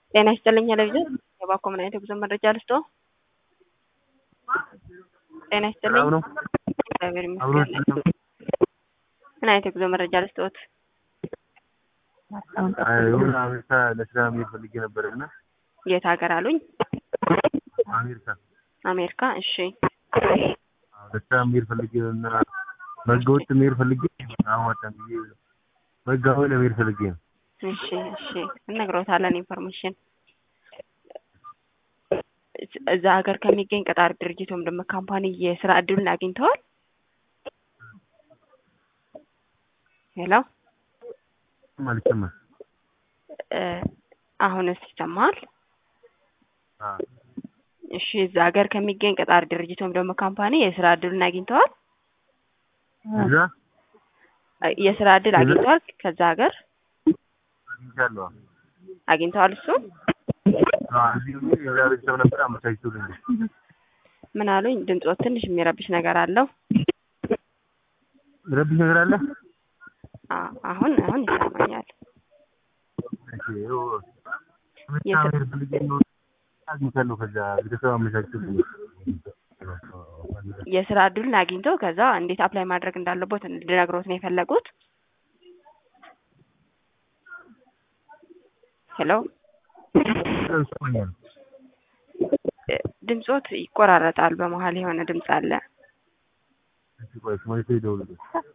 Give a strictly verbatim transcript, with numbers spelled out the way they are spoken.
ጤና ይስጥልኝ ለልጅ የባኮ ምን አይነት ጉዞ መረጃ ልስጦ? ጤና ይስጥልኝ እግዚአብሔር ይመስገን። ምን አይነት ጉዞ መረጃ ልስጦት? አይሁን አሜሪካ ለስራ መሄድ ፈልጌ ነበርና። የት ሀገር አሉኝ? አሜሪካ። አሜሪካ እሺ። አዎ ለስራ መሄድ ፈልጌ እና በህገወጥ መሄድ ፈልጌ አዋጣን ብዬ በህጋዊ ለመሄድ ፈልጌ ነው። እሺ እሺ እነግሮታለን ኢንፎርሜሽን እዛ ሀገር ከሚገኝ ቀጣሪ ድርጅት ወይም ደግሞ ካምፓኒ የስራ እድሉን አግኝተዋል? ሄሎ ማለትማ አሁንስ ይሰማል? አዎ እሺ እዛ ሀገር ከሚገኝ ቀጣሪ ድርጅት ወይም ደግሞ ካምፓኒ የስራ እድሉን አግኝተዋል? እዛ የስራ እድል አግኝተዋል ከዛ ሀገር? አግኝቻለሁ። አግኝተዋል እሱ? አዎ እዚህ የዛሬ ሰው ነበር አመቻችቶልኝ። ምን አሉኝ? ድምጽዎት ትንሽ የሚረብሽ ነገር አለው። ረብሽ ነገር አለ? አዎ አሁን አሁን ይሰማኛል። እሺ ይኸው የስራ ፈልጌ ነው አግኝቻለሁ። ከዛ ቤተሰብ አመቻችቶልኝ የስራ እድሉን አግኝተው ከዛ እንዴት አፕላይ ማድረግ እንዳለበት እንድነግሮት ነው የፈለጉት? ሄሎ ድምጽዎት ይቆራረጣል። በመሀል የሆነ ድምጽ አለ። እሺ ቆይ ስሞይ ደውልልኝ።